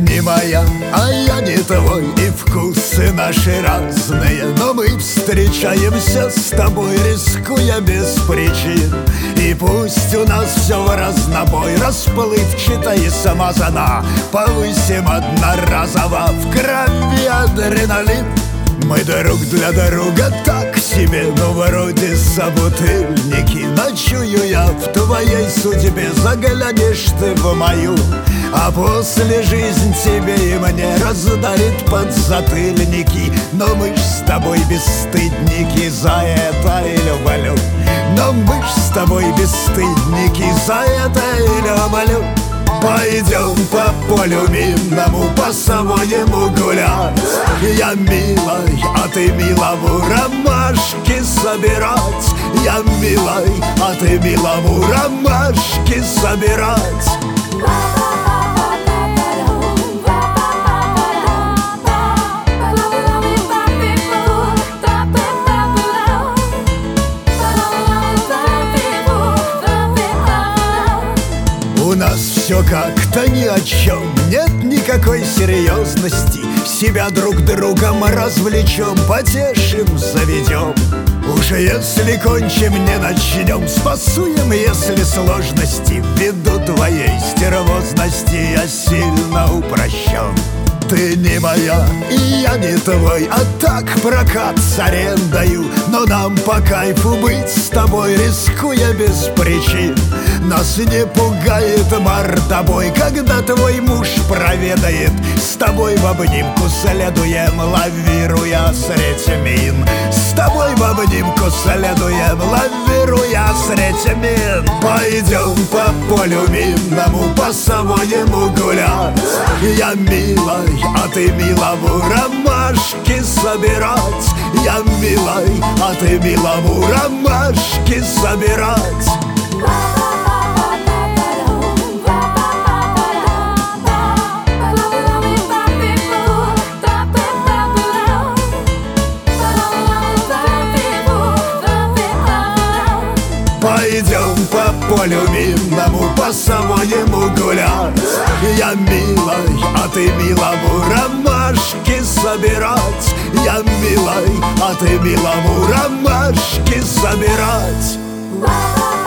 не моя, а я не твой, и вкусы наши разные. Но мы встречаемся с тобой, рискуя без причин. И пусть у нас все в разнобой, расплывчато и самозана, повысим одноразово в крови адреналин. Мы друг для друга так себе, но вроде собутыльники. Ночую я в твоей судьбе, заглянешь ты в мою, а после жизнь тебе и мне раздарит подзатыльники. Но мы ж с тобой бесстыдники, за это и люблю. Но мы ж с тобой бесстыдники, за это и люблю. Пойдем по полю минному, по-своему гулять. Я милой, а ты милому ромашки собирать. Я милой, а ты милому ромашки собирать. У нас все как-то ни о чем, нет никакой серьезности. Себя друг другом развлечем, потешим, заведем. Уже если кончим, не начнем, спасуем, если сложности. Ввиду твоей стервозности я сильно упрощен. Ты не моя, и я не твой, а так прокат с арендою. Но нам по кайфу быть с тобой, рискуя без причин. Нас не пугает мордобой, когда твой муж проведает. С тобой в обнимку следуем, лавируя средь мин. С тобой в обнимку следуем, лавируя средь мин. Пойдем по полю минному, по-своему гулять. Я милой, а ты милому ромашки собирать. Я милой, а ты милому ромашки собирать. Пойдем по полю минному, по-своему гулять. Я милой, а ты милому ромашки собирать. Я милой, а ты милому ромашки собирать.